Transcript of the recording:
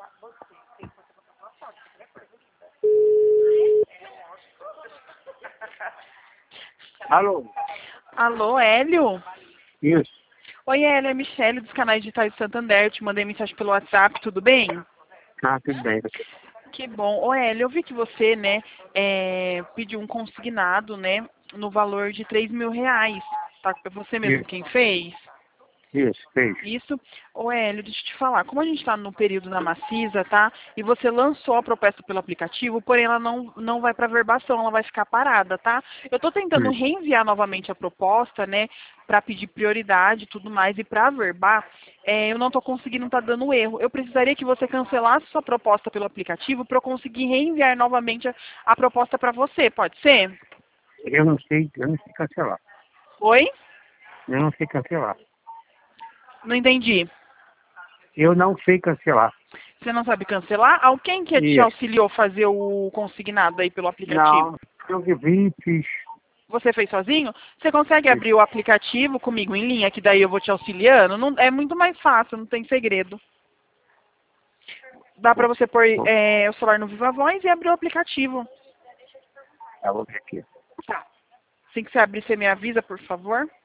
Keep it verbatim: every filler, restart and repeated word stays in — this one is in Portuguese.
Alô? Alô, Hélio? Isso. Oi, Hélio, é Michele dos canais digitais de Santander. Eu te mandei mensagem pelo WhatsApp, tudo bem? Ah, tudo bem. Que bom. Ô, Hélio, eu vi que você, né, é, pediu um consignado, né, no valor de três mil reais. Tá? Foi você mesmo Isso, quem fez? isso, fez. Isso. Ô, Hélio, deixa eu te falar. Como a gente está no período da Macisa, tá? E você lançou a proposta pelo aplicativo, porém ela não, não vai para verbação, ela vai ficar parada, tá? Eu estou tentando Hum. reenviar novamente a proposta, né? Para pedir prioridade e tudo mais. E para verbar, é, eu não estou conseguindo, tá dando erro. Eu precisaria que você cancelasse sua proposta pelo aplicativo para eu conseguir reenviar novamente a, a proposta para você. Pode ser? Eu não sei, eu não sei cancelar. Oi? Eu não sei cancelar. Não entendi. Eu não sei cancelar. Você não sabe cancelar? Alguém que te Isso. auxiliou a fazer o consignado aí pelo aplicativo? Não, eu que vi, fiz. Você fez sozinho? Você consegue fiz. abrir o aplicativo comigo em linha, que daí eu vou te auxiliando? Não, é muito mais fácil, não tem segredo. Dá pra você pôr Bom, é, o celular no Viva Voz e abrir o aplicativo. eu vou ver aqui. Tá. Assim que você abrir, você me avisa, por favor.